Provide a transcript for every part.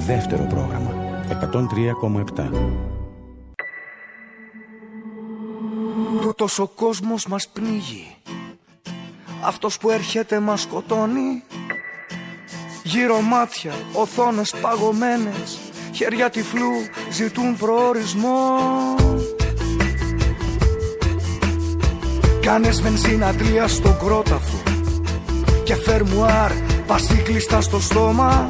δεύτερο πρόγραμμα 103,7. Τούτος ο κόσμος μας πνίγει, αυτός που έρχεται μας σκοτώνει. Γύρω μάτια, οθόνες παγωμένες, χέρια τυφλού ζητούν προορισμό. Κάνες βενζίνατλία στον κρόταφο και φερμουάρ πασίκλειστα στο στόμα.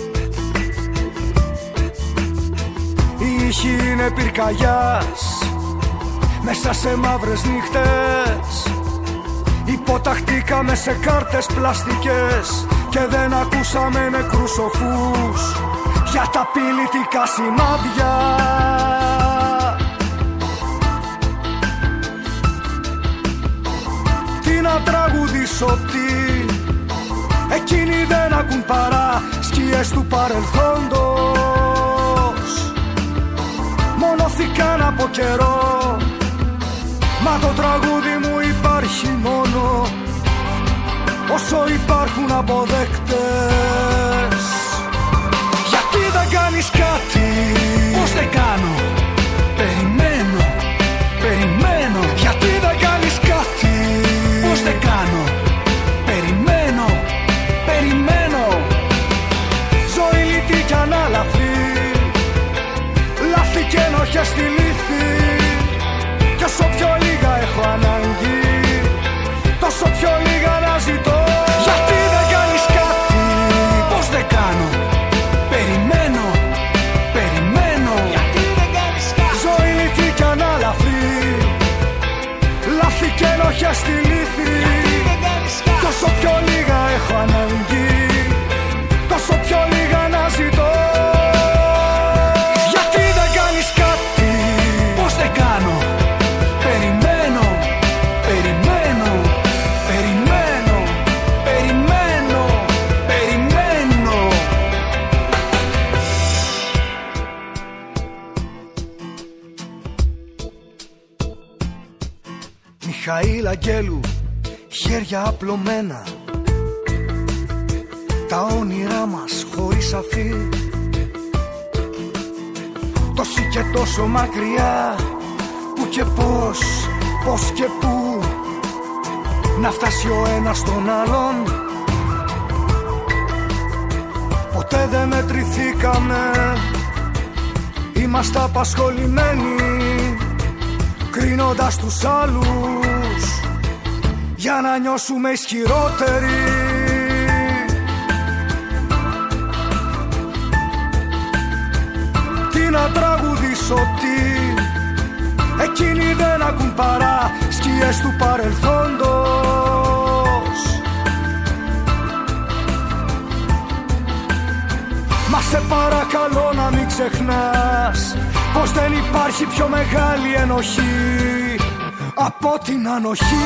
Η ήχη είναι πυρκαγιάς μέσα σε μαύρες νύχτες. Υποταχτήκαμε σε κάρτες πλαστικές και δεν ακούσαμε νεκρούς σοφούς για τα απειλητικά σημάδια. Τι να τραγουδήσω, τι εκείνοι δεν ακούν παρά σκιές του παρελθόντος. Μονοθήκαν από καιρό, μα το τραγούδι μου υπάρχει μόνο όσο υπάρχουν αποδέκτες. Γιατί δεν κάνεις κάτι? Πώς δεν κάνω? Περιμένω, περιμένω. Γιατί δεν κάνεις κάτι? Πώς δεν κάνω? Περιμένω, περιμένω. Ζωή λυτή κι ανάλαφη, λάθη και ενοχές στη λύθη. Κι όσο πιο λίγα έχω ανάγκη, τόσο πιο λίγα να ζητώ. Γιατί δεν κάνεις κάτι? Πώς δεν κάνω? Περιμένω, περιμένω. Γιατί δεν κάνεις κάτι? Ζωή λυτή κι ανάλαφη, λάθη και ενοχές στη λύθη. Γιατί δεν κάνεις κάτι? Τόσο πιο λίγα έχω ανάγκη, τόσο πιο λίγα να ζητώ. Γιατί δεν κάνεις κάτι? Πώς δεν κάνω? Περιμένω, περιμένω, περιμένω, περιμένω, περιμένω. Μιχαήλ Αγγέλου, χέρια απλωμένα, τα όνειρά μας χωρίς αφή. Τόσοι και τόσο μακριά, που και πώς, πώς και πού, να φτάσει ο ένας στον άλλον. Ποτέ δεν μετρηθήκαμε, είμαστε απασχολημένοι κρίνοντας τους άλλους για να νιώσουμε ισχυρότεροι. Τι να τραγουδήσω, τι εκείνοι δεν ακούν παρά σκιές του παρελθόντος. Μα σε παρακαλώ να μην ξεχνάς πως δεν υπάρχει πιο μεγάλη ενοχή από την ανοχή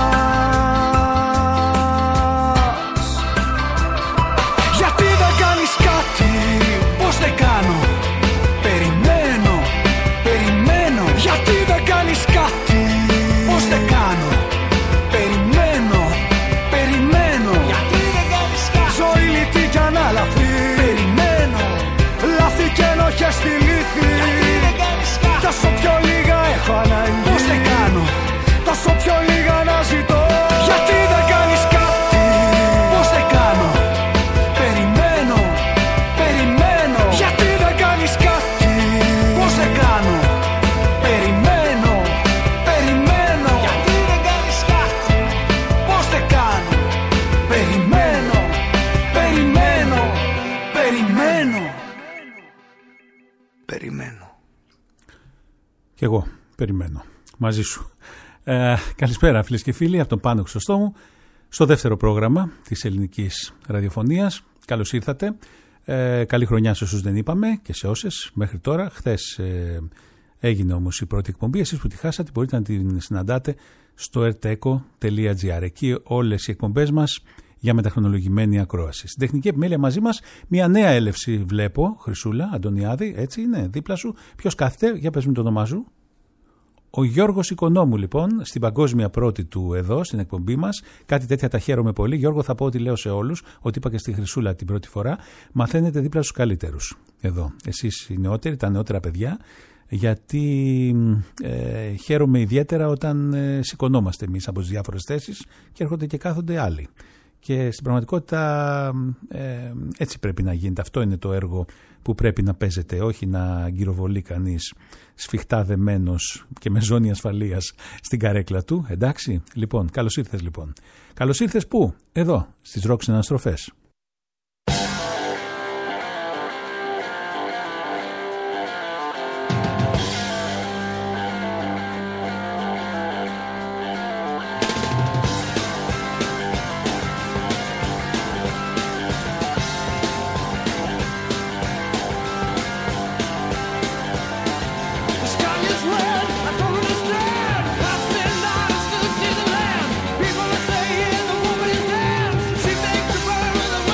μας. Γιατί δεν κάνεις κάτι? Πώς δεν κάνω? Περιμένω, περιμένω. Γιατί δεν κάνεις κάτι? Πώς δεν κάνω? Περιμένω, περιμένω. Γιατί δεν κάνεις κάτι? Ζωή λυτή κι ανάλαφη, περιμένω. Λάθη και ενοχές στη λύθη. Γιατί δεν κάνεις κάτι? Τόσο πιο λίγα έχω ανάγκη. Πώς δεν κάνω? Τόσο πιο λίγα να ζητώ. Γιατί δεν κάνεις κάτι? Πώς δεν κάνω? Περιμένω, περιμένω. Γιατί δεν κάνεις κάτι? Πώς δεν κάνω? Περιμένω, περιμένω. Γιατί δεν κάνεις κάτι? Πώς δεν κάνω? Περιμένω, περιμένω, περιμένω. Περιμένω. Κι εγώ περιμένω μαζί σου. Καλησπέρα φίλες και φίλοι από τον Πάνο Χρυσοστόμου στο δεύτερο πρόγραμμα της ελληνικής ραδιοφωνίας. Καλώς ήρθατε. Καλή χρονιά σε όσους δεν είπαμε και σε όσες μέχρι τώρα. Χθες έγινε όμως η πρώτη εκπομπή. Εσείς που τη χάσατε μπορείτε να την συναντάτε στο erteco.gr. Εκεί όλες οι εκπομπές μας για μεταχρονολογημένη ακρόαση. Στην τεχνική επιμέλεια μαζί μας μια νέα έλευση βλέπω. Χρυσούλα Αντωνιάδη, έτσι είναι δίπλα σου. Ποιος κάθεται? Για πες μου το όνομά σου. Ο Γιώργος Οικονόμου λοιπόν, στην παγκόσμια πρώτη του εδώ, στην εκπομπή μας, κάτι τέτοια τα χαίρομαι πολύ. Γιώργο, θα πω ότι λέω σε όλους, ότι είπα και στη Χρυσούλα την πρώτη φορά, μαθαίνετε δίπλα στους καλύτερους εδώ. Εσείς οι νεότεροι, τα νεότερα παιδιά, γιατί χαίρομαι ιδιαίτερα όταν σηκωνόμαστε εμείς από τις διάφορες θέσεις και έρχονται και κάθονται άλλοι. Και στην πραγματικότητα έτσι πρέπει να γίνεται. Αυτό είναι το έργο που πρέπει να παίζεται, όχι να γκυροβολεί κανείς σφιχτά δεμένος και με ζώνη ασφαλείας στην καρέκλα του. Εντάξει, λοιπόν, καλώς ήρθες λοιπόν. Καλώς ήρθες πού? Εδώ, στις Rock Συναναστροφές. People are saying the woman is dead. She makes the world with a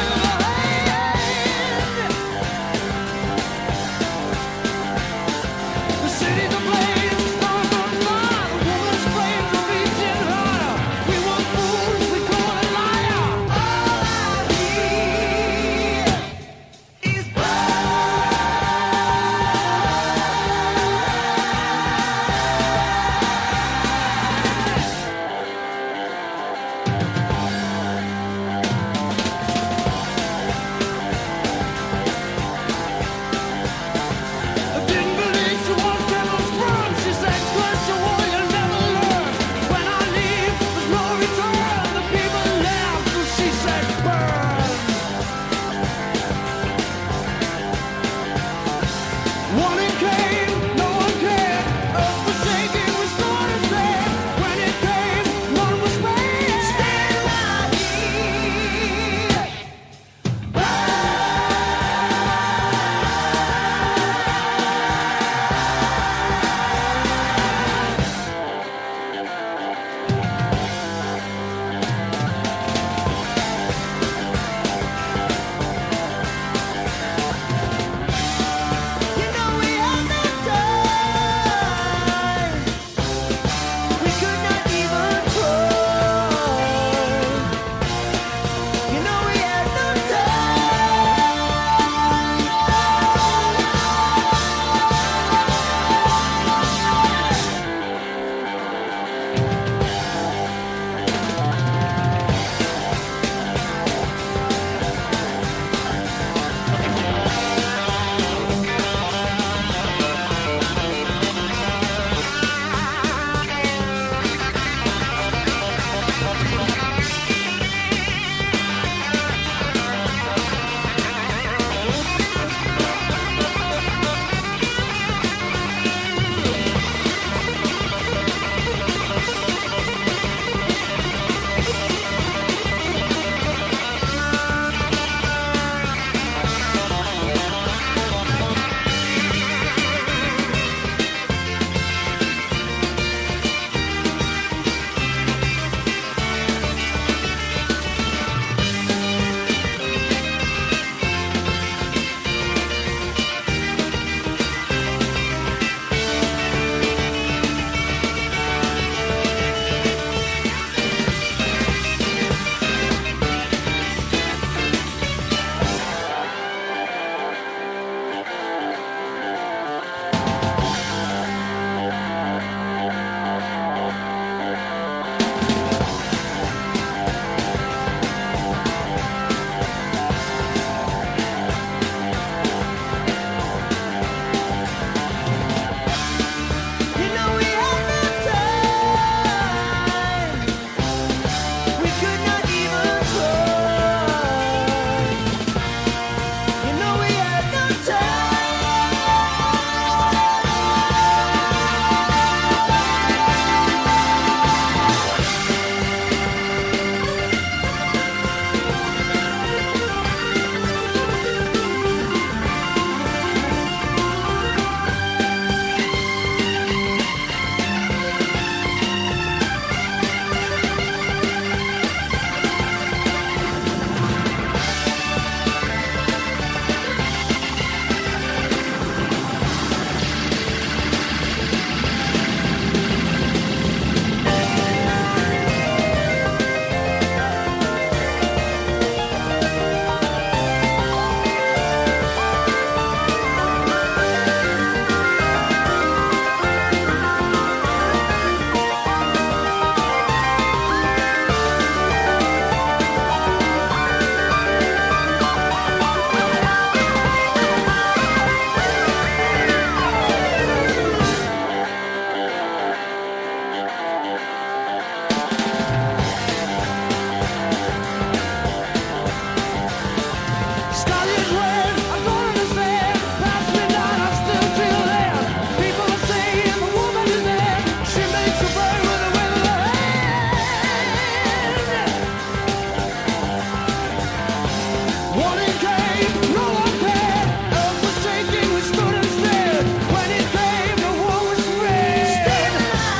Warning came, no one cared. Earth was shaking, we stood and stared. When it came, the war was spread. Stand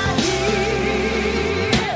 here.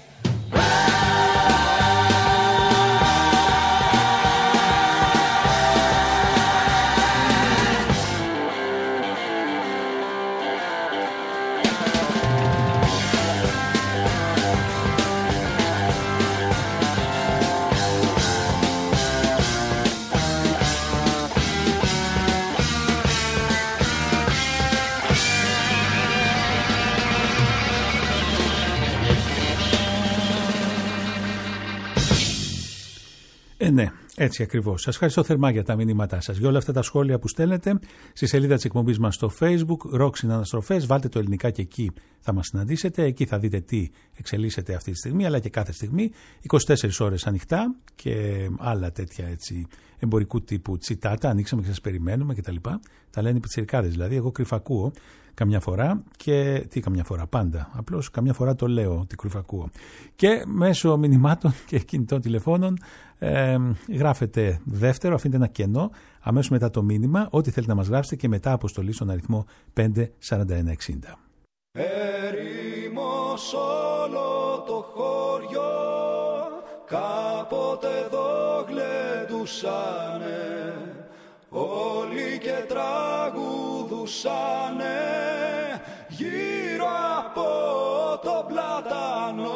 Ναι, έτσι ακριβώς. Σας ευχαριστώ θερμά για τα μηνύματά σας. Για όλα αυτά τα σχόλια που στέλνετε στη σελίδα της εκπομπής μας στο Facebook, Rock Συναναστροφές. Βάλτε το ελληνικά και εκεί θα μας συναντήσετε. Εκεί θα δείτε τι εξελίσσεται αυτή τη στιγμή, αλλά και κάθε στιγμή. 24 ώρες ανοιχτά και άλλα τέτοια έτσι εμπορικού τύπου τσιτάτα. Ανοίξαμε και σας περιμένουμε κτλ. Τα λένε οι πιτσιρικάδες δηλαδή. Εγώ κρυφακούω καμιά φορά και τι καμιά φορά, πάντα. Απλώς καμιά φορά το λέω ότι κρυφακούω. Και μέσω μηνυμάτων και κινητών τηλεφώνων γράφετε δεύτερο, αφήνετε ένα κενό αμέσως μετά το μήνυμα, ό,τι θέλετε να μας γράψετε και μετά αποστολή στον αριθμό 54160. Ερήμος όλο το χωριό, κάποτε εδώ γλεντούσανε, όλοι και τραγουδούσανε γύρω από το πλατάνο.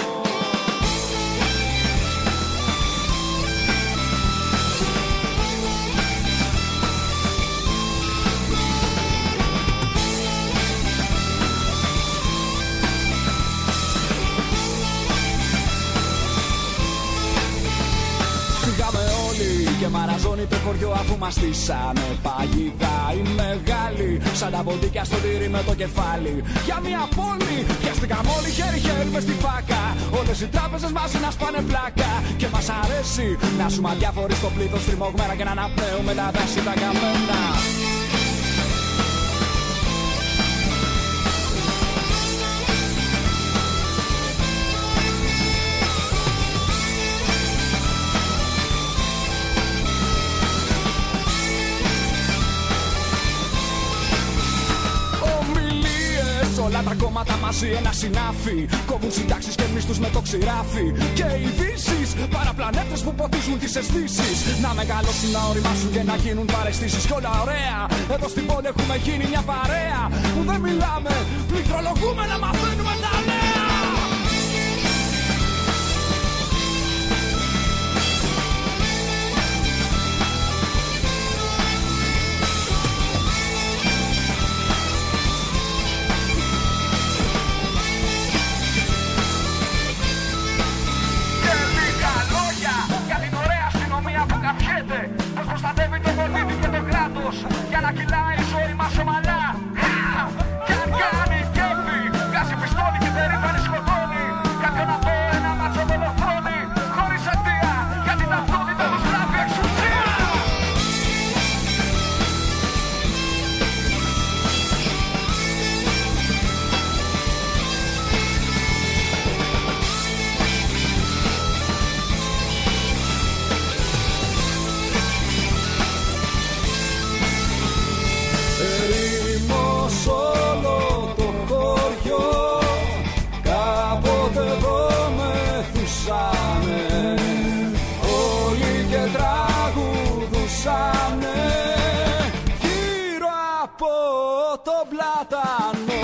Και μαραζώνει το χωριό αφού μας στήσανε παγίδα οι μεγάλοι, σαν τα ποντίκια στο τύρι με το κεφάλι. Για μια πόλη πιαστήκαμε όλοι χέρι-χέρι μες στη φάκα. Όλες οι τράπεζες μαζί να σπάνε πλάκα. Και μας αρέσει να ζούμε αδιάφοροι στο πλήθος τριμωγμένα και να αναπνέουμε τα δάση τα καμένα. Όλα τα κόμματα μαζί ένα συνάφι, κόβουν συντάξεις και μισθούς με το ξηράφι. Και οι ειδήσεις, παραπλανέτες που ποτίζουν τις αισθήσεις. Να μεγαλώσουν, να οριμάσουν και να γίνουν παραισθήσεις. Κι όλα ωραία, εδώ στην πόλη έχουμε γίνει μια παρέα που δεν μιλάμε, πληκτρολογούμε να μαθαίνουμε τα νέα. Πως προστατεύει το πολίτη και το κράτος για να κυλάει η ζωή μας ομαλά. Κι αν κάνει κέφι, βγάζει πιστόλι και περήφανη σκοτώνει κάποιον από ένα μάτσο δολοφόνη. Χωρίς αιτία, για την ταυτότητα τους γράφει εξουσία. Όλο το χωριό, κάποτε εδώ μεθούσανε, όλοι και τραγουδούσανε γύρω από το πλατάνο.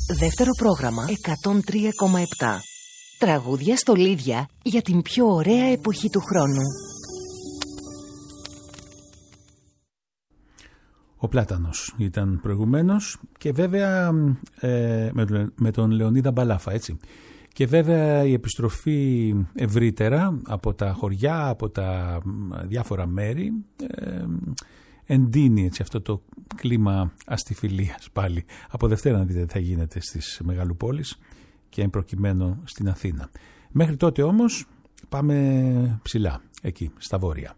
Δεύτερο πρόγραμμα 103,7. Τραγούδια στολίδια για την πιο ωραία εποχή του χρόνου. Ο Πλάτανος ήταν προηγουμένως και βέβαια με τον Λεωνίδα Μπαλάφα, έτσι. Και βέβαια η επιστροφή ευρύτερα από τα χωριά, από τα διάφορα μέρη εντείνει έτσι αυτό το κλίμα αστιφιλίας πάλι. Από Δευτέρα να δείτε τι θα γίνεται στις μεγαλοπόλεις και εν προκειμένου στην Αθήνα. Μέχρι τότε όμως πάμε ψηλά, εκεί, στα βόρεια.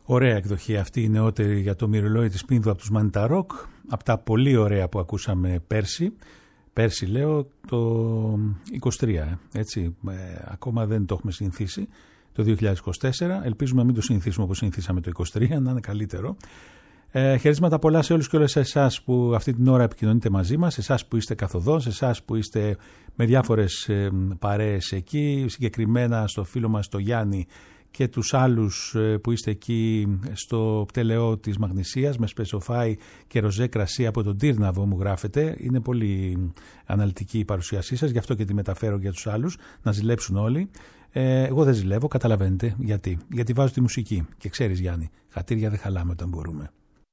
Ωραία εκδοχή αυτή η νεότερη για το μυρολόι της Πίνδου από τους Μάνιτα Ροκ, από τα πολύ ωραία που ακούσαμε πέρσι λέω το 23, έτσι, ακόμα δεν το έχουμε συνηθίσει το 2024, ελπίζουμε να μην το συνηθίσουμε όπως συνηθίσαμε το 23, να είναι καλύτερο. Χαιρετίσματα πολλά σε όλους και όλες εσάς που αυτή την ώρα επικοινωνείτε μαζί μας, εσάς που είστε καθοδόν, εσάς που είστε με διάφορες παρέες εκεί, συγκεκριμένα στο φίλο μας το Γιάννη και τους άλλους που είστε εκεί στο πτελεό της Μαγνησίας με σπεσοφάι και ροζέ κρασί από τον Τύρναβο μου γράφετε. Είναι πολύ αναλυτική η παρουσίασή σας, γι' αυτό και τη μεταφέρω για τους άλλους, να ζηλέψουν όλοι. Εγώ δεν ζηλεύω, καταλαβαίνετε γιατί βάζω τη μουσική και ξέρεις Γιάννη, χατήρια δεν χαλάμε όταν μπορούμε.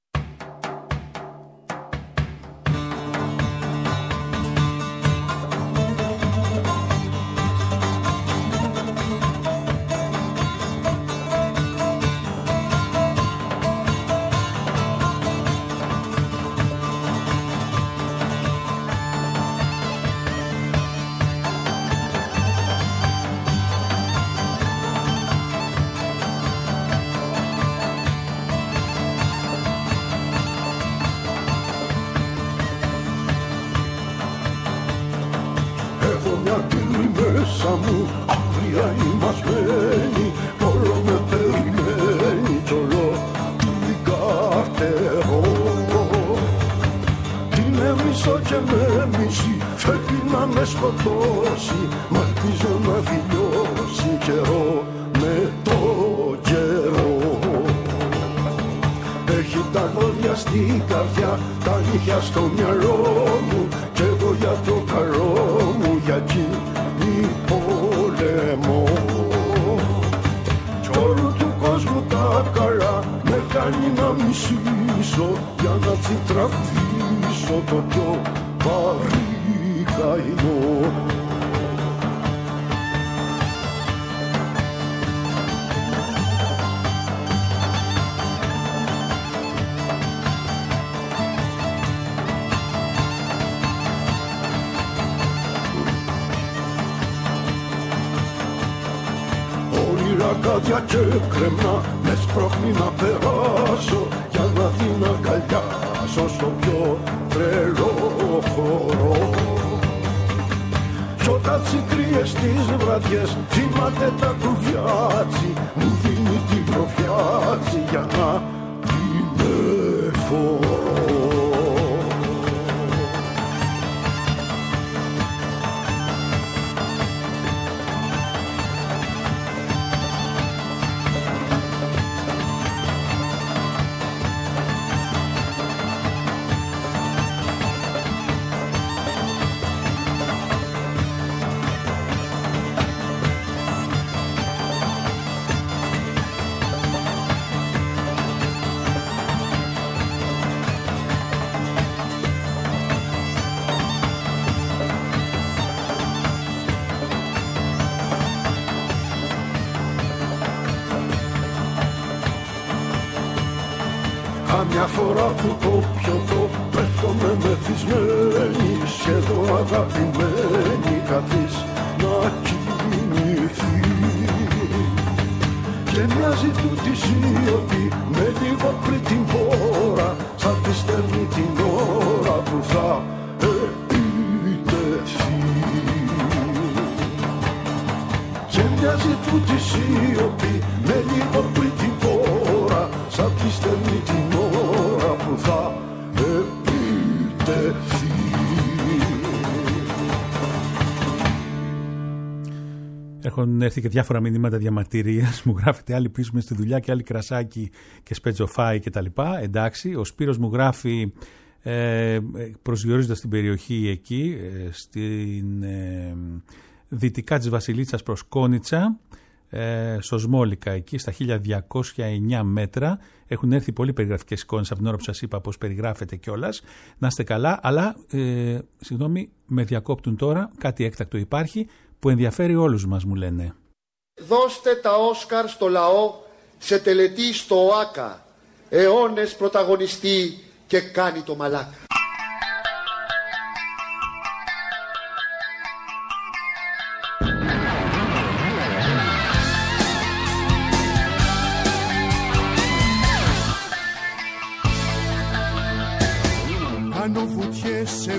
Κάδια και κρεμνά με σπρώχνει να περάσω για να την αγκαλιάσω στο πιο τρελό χώρο. Κι όταν τσικρίες τις βραδιές θυμάται τα κουβιάτσι, μου δίνει την προφιάτσι για να την εφορώ. Καμιά φορά που το πιωτό πέφτομαι μεθυσμένη, σχεδόν αγαπημένη καθείς να κοιμηθεί. Και μοιάζει τούτη σιωπή με λίγο πριν την πόρα, σαν τη στέλνει την ώρα που θα επιτεθεί. Και μοιάζει τούτη σιωπή με λίγο πριν την πόρα, σαν τη στέλνει την ώρα που θα επιτεθεί. Έχουν έρθει και διάφορα μηνύματα διαμαρτυρίας. Μου γράφετε άλλοι πίσω με στη δουλειά και άλλοι κρασάκι και σπετζοφάι και τα λοιπά. Εντάξει, ο Σπύρος μου γράφει προσδιορίζοντας την περιοχή εκεί, στην δυτικά της Βασιλίτσας προς Κόνιτσα, στο Σμόλικα εκεί στα 1209 μέτρα. Έχουν έρθει πολύ περιγραφικές εικόνες από την ώρα που σας είπα πως περιγράφεται κιόλας. Να είστε καλά, αλλά συγγνώμη, με διακόπτουν τώρα, κάτι έκτακτο υπάρχει που ενδιαφέρει όλους μας, μου λένε. Δώστε τα Όσκαρ στο λαό σε τελετή στο ΟΑΚΑ. Αιώνες πρωταγωνιστή και κάνει το μαλάκα.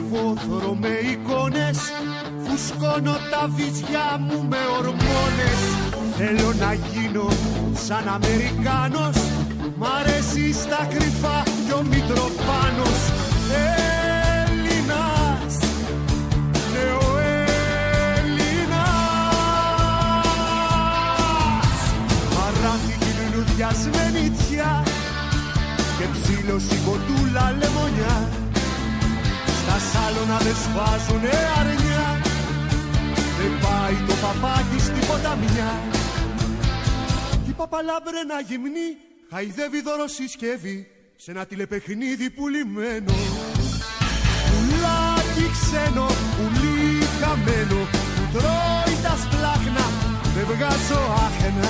βόθρο με εικόνες, φουσκώνω τα βυζιά μου με ορμόνες. Θέλω να γίνω σαν Αμερικάνος, μ' αρέσει στα κρυφά κι ο Μητροπάνος. Έλληνας, νεοέλληνας, παράθηκη λουλουδιασμένη τιά και ψήλωση κοντούλα λεμονιά. Στα σάλωνα δεν σφάζουνε αρνιά, δεν πάει το παπάκι στην ποταμιά. Κι η παπαλάμπρενα γυμνή χαϊδεύει δωροσυσκεύη σε ένα τηλεπαιχνίδι πουλημένο. Πουλάκι ξένο, πουλί χαμένο, που τρώει τα σπλάχνα, δεν βγάζω άχνα.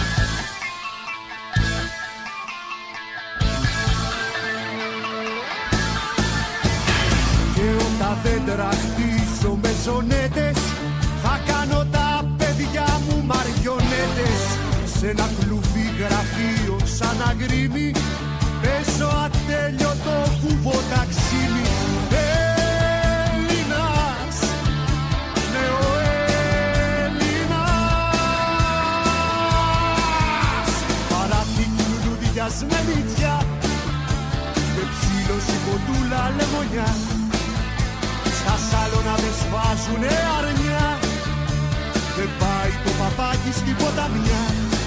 Και όταν δέντρα χτίζω με ζωνέτες, θα κάνω τα παιδιά μου μαριονέτες. Σε ένα κλουβί γραφείο σαν αγρίμι, παίζω ατέλειωτο κουβοταξίμι. Έλληνας, νεοέλληνας, παράθηκη λουλουδιασμένη τιά και ψήλωση κοντούλα λεμονιά. Στα σάλωνα δεν σφάζουνε αρνιά, δεν πάει το παπάκι στην ποταμιά.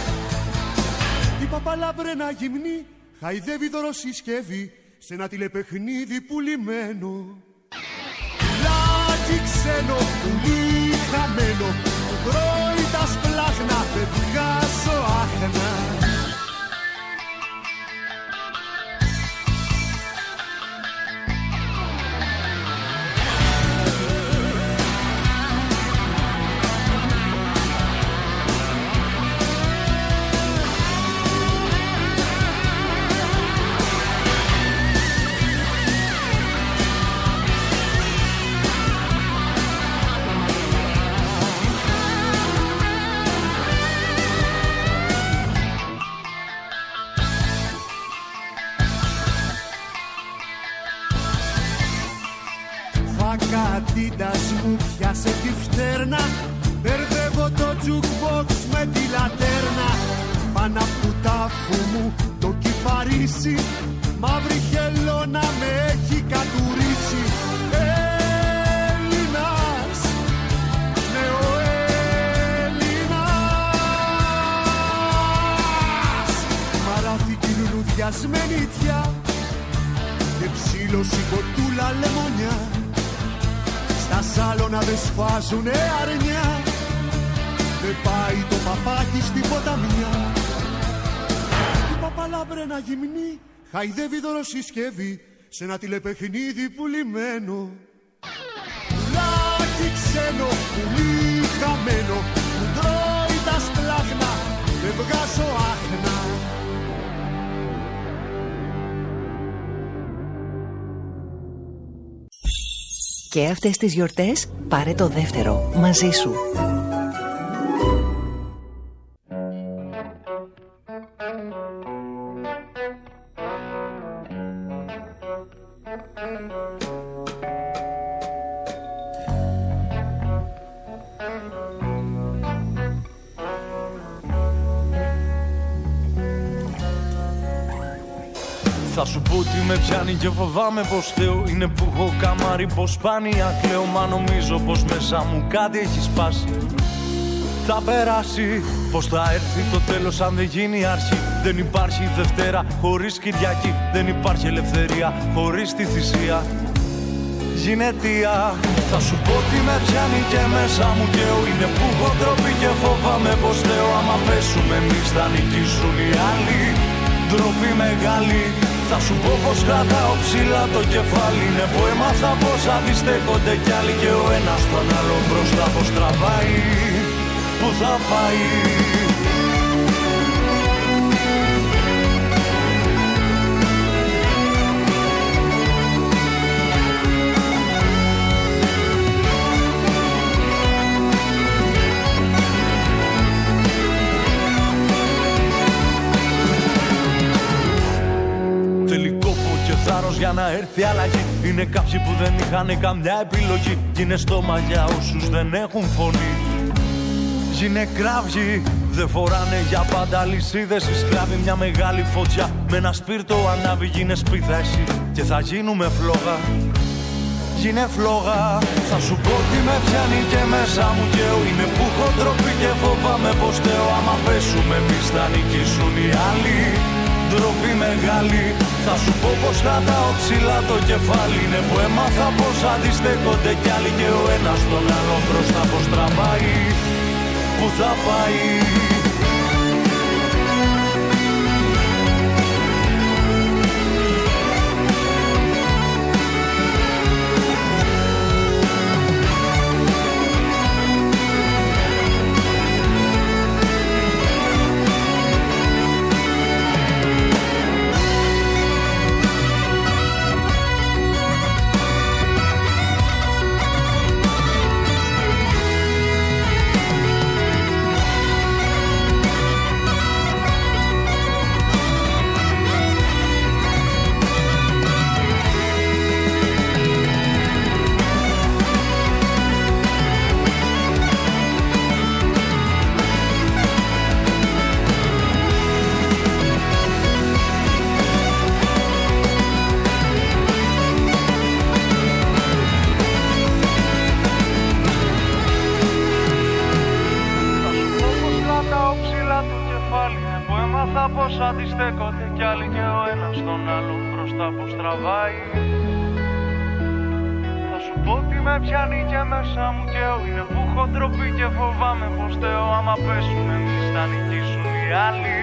Η παπαλάμπρενα γυμνή χαϊδεύει δωροσυσκεύη σε ένα τηλεπαιχνίδι πουλημένο. Πουλάκι ξένο, πουλί χαμένο, που τρώει τα σπλάχνα, δεν βγάζω άχνα. Κατήτας μου πιάσε τη φτέρνα, μπερδεύω το jukebox με τη λατέρνα. Πάνω απ' του τάφου μου το κυπαρίσι, μαύρη χελώνα με έχει κατουρίσει. Έλληνας, νεοέλληνας, παράθηκη λουλουδιασμένη τιά και ψήλωση κοντούλα λεμονιά. Στα σάλωνα δεν σφάζουνε αρνιά, δεν πάει το παπάκι στην ποταμιά. Η παπαλάμπρενα γυμνή χαϊδεύει δωροσυσκεύη σε ένα τηλεπαιχνίδι πουλημένο. Πουλάκι ξένο, πουλί χαμένο, που τρώει τα σπλάχνα, δεν βγάζω άχνα. Και αυτές τις γιορτές πάρε το δεύτερο μαζί σου. Θα σου πω ότι με πιάνει και φοβάμαι πως θέω. Είναι που έχω καμάρι πως σπάνια κλαίω. Μα νομίζω πως μέσα μου κάτι έχει σπάσει. Θα περάσει, πως θα έρθει το τέλος αν δεν γίνει αρχή. Δεν υπάρχει Δευτέρα χωρίς Κυριακή. Δεν υπάρχει ελευθερία χωρίς τη θυσία. Γυναιτία. Θα σου πω ότι με πιάνει και μέσα μου καίω. Είναι που έχω ντροπή και φοβάμαι πως θέω. Άμα πέσουμε εμείς θα νικήσουν οι άλλοι. Ντροπή μεγάλη. Θα σου πω πως κρατάω ψηλά το κεφάλι. Είναι που έμαθα πως αντιστέκονται κι άλλοι. Και ο ένας τον άλλο μπροστά πως τραβάει. Που θα πάει. Για να έρθει αλλαγή. Είναι κάποιοι που δεν είχαν καμιά επιλογή κι είναι στόμα για όσους δεν έχουν φωνή. Γίνε κραύγοι, δεν φοράνε για πάντα αλυσίδες οι σκλάβοι. Μια μεγάλη φωτιά με ένα σπίρτο ανάβει. Γίνε σπίθα εσύ και θα γίνουμε φλόγα. Γίνε φλόγα, θα σου πω τι με πιάνει και μέσα μου καίω. Είναι που έχω ντροπή και φοβάμαι πως θέω. Άμα πέσουμε εμείς θα νικήσουν οι άλλοι. Ντροπή μεγάλη, θα σου πω πως κρατάω ψηλά το κεφάλι. Είναι που έμαθα πως αντιστέκονται κι άλλοι. Και ο ένας τον άλλο μπροστά πως τραβάει. Που θα πάει. Αντιστέκονται κι άλλοι και ο ένας τον άλλον μπροστά που στραβάει. Θα σου πω τι με πιάνει και μέσα μου καίω. Είναι που έχω ντροπή και φοβάμαι πως θέω. Άμα πέσουμε εμείς θα νικήσουν οι άλλοι.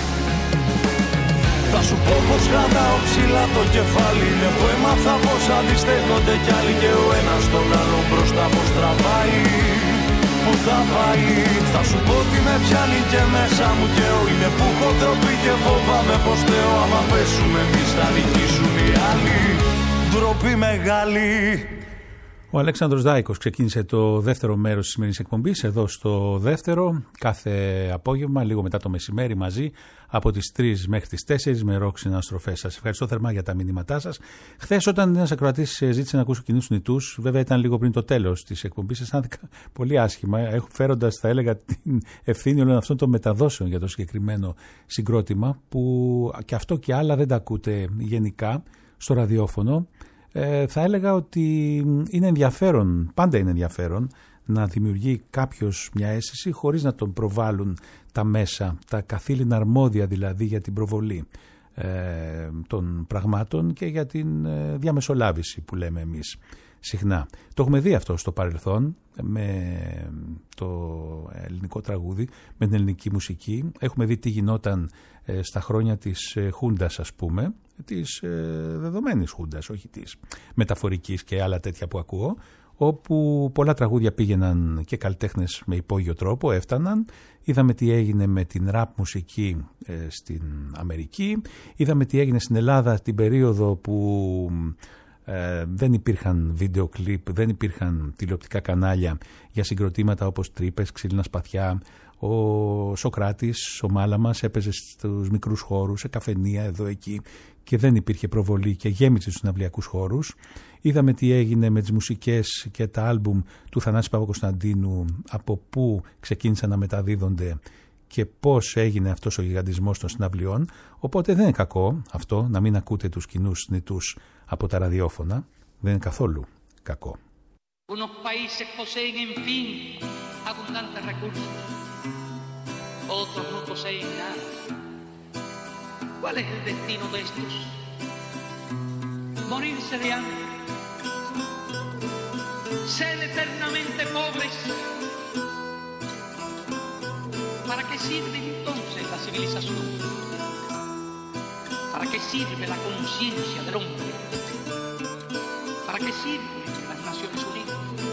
Θα σου πω πως κρατάω ψηλά το κεφάλι. Είναι που έμαθα πως αντιστέκονται κι άλλοι και ο ένας τον άλλον μπροστά που στραβάει. Που θα πάει, θα σου πω τι με πιάνει και μέσα μου καίω. Είναι που έχω ντροπή και φοβάμαι πως θέω. Άμα πέσουμε εμείς θα νικήσουν οι άλλοι. Ντροπή μεγάλη. Ο Αλέξανδρος Δάικος ξεκίνησε το δεύτερο μέρος της σημερινής εκπομπής, εδώ στο δεύτερο, κάθε απόγευμα, λίγο μετά το μεσημέρι, μαζί από τις 3 μέχρι τις 4 με ροκ συναναστροφές. Σας ευχαριστώ θερμά για τα μηνύματά σας. Χθες, όταν ένας ακροατής ζήτησε να ακούσει κοινούς νητούς, βέβαια ήταν λίγο πριν το τέλος της εκπομπής, αισθάνθηκα πολύ άσχημα, φέροντας, θα έλεγα, την ευθύνη όλων αυτών των μεταδόσεων για το συγκεκριμένο συγκρότημα, που και αυτό και άλλα δεν τα ακούτε γενικά στο ραδιόφωνο. Θα έλεγα ότι είναι ενδιαφέρον, πάντα είναι ενδιαφέρον να δημιουργεί κάποιος μια αίσθηση χωρίς να τον προβάλλουν τα μέσα, τα καθήλυνα αρμόδια δηλαδή για την προβολή των πραγμάτων και για την διαμεσολάβηση που λέμε εμείς συχνά. Το έχουμε δει αυτό στο παρελθόν με το ελληνικό τραγούδι, με την ελληνική μουσική. Έχουμε δει τι γινόταν στα χρόνια της Χούντας, ας πούμε, της δεδομένης Χούντας, όχι της μεταφορικής και άλλα τέτοια που ακούω, όπου πολλά τραγούδια πήγαιναν και καλλιτέχνες με υπόγειο τρόπο έφταναν. Είδαμε τι έγινε με την ραπ μουσική στην Αμερική, είδαμε τι έγινε στην Ελλάδα την περίοδο που δεν υπήρχαν βίντεο κλιπ, δεν υπήρχαν τηλεοπτικά κανάλια για συγκροτήματα όπως Τρύπες, Ξύλινα Σπαθιά. Ο Σοκράτης, ο Μάλαμας έπαιζε στους μικρούς χώρους, σε καφενεία εδώ εκεί, και δεν υπήρχε προβολή και γέμισε στους συναυλιακούς χώρους. Είδαμε τι έγινε με τις μουσικές και τα άλμπουμ του Θανάση Παπακοσταντίνου, από πού ξεκίνησαν να μεταδίδονται και πώς έγινε αυτός ο γιγαντισμός των συναυλιών. Οπότε δεν είναι κακό αυτό να μην ακούτε τους κοινούς νητούς από τα ραδιόφωνα. Δεν είναι καθόλου κακό. Unos países poseen, en fin, abundantes recursos. Otros no poseen nada. ¿Cuál es el destino de estos? Morirse de hambre. Ser eternamente pobres. ¿Para qué sirve entonces la civilización? ¿Para qué sirve la conciencia del hombre? ¿Para qué sirve las Naciones Unidas?